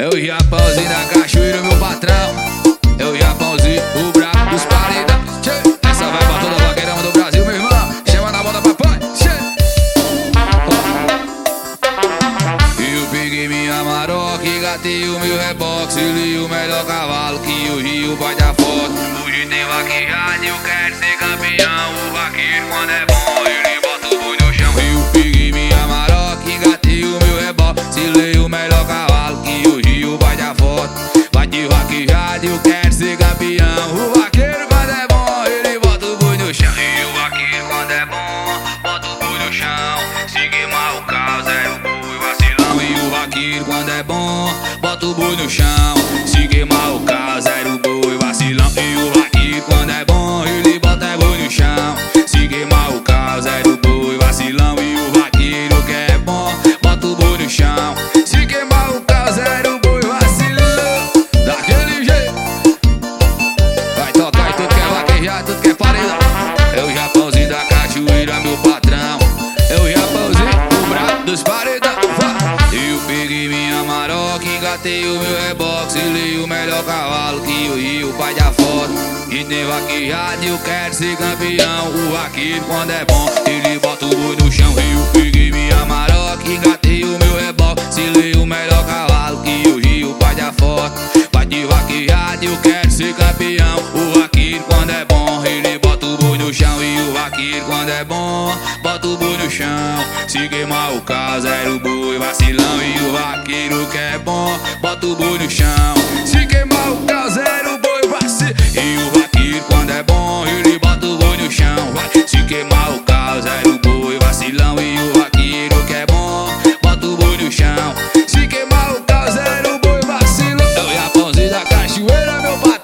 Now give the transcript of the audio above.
É o Japãozinho da cachoeira, meu patrão. É o Japãozinho, o brabo dos paredão. Essa vai pra toda vaqueirama do Brasil, meu irmão. Chama na bola, papai. Eu peguei minha maroca e gatei o meu reboque. Li o melhor cavalo que o Rio vai dar foto. Hoje tem vaquejada e eu quero ser campeão. O vaqueiro quando é bom, ele bota o boi no chão. Eu peguei minha maroca e gatei o meu reboque. Li o melhor cavalo que o Rio vai dar foto. Vai de vaquejada e eu quero ser campeão. O vaqueiro quando é bom, ele bota o boi no chão. E o vaqueiro quando é bom, bota o boi no chão. Se queimar o carro, zero boi, vacilão. E o vaqueiro quando é bom, bota o boi no chão. Se queimar o carro, zero boi, vacilão. E o vaqueiro quando é bom, ele bota o boi no chão. Se queimar o carro, zero boi, vacilão. E o vaqueiro que é bom, bota o boi no chão. Se queimar o carro, zero boi, vacilão. Daquele jeito. Vai tocar e tudo que é vaquejar, tudo que é paredão. É o Japãozinho da cachoeira, meu patrão. É o Japãozinho, o brabo dos paredão. Eu peguei minha maroca, engatei o meu reboque. Li o melhor cavalo que o Rio pai da foto. E tem vaquejada e eu quero ser campeão. O vaqueiro quando é bom, ele bota o boi no chão. Eu peguei minha maroca, engatei o meu reboque. Li o melhor cavalo que o Rio pai da foto. Vai de vaquejada e eu quero ser campeão. O vaqueiro quando é bom, ele bota o boi no chão. E o vaqueiro quando é bom, bota o boi no chão. Se queimar o carro, zero boi, vacilão. E o vaqueiro que é bom, bota o boi no chão. Se queimar o carro, zero boi, vacilão. E o vaqueiro quando é bom, ele bota o boi no chão. Vai. Se queimar o carro, zero boi, vacilão. E o vaqueiro que é bom, bota o boi no chão. Se queimar o carro, zero boi, vacilão. É o Japãozinho da cachoeira, meu patrão.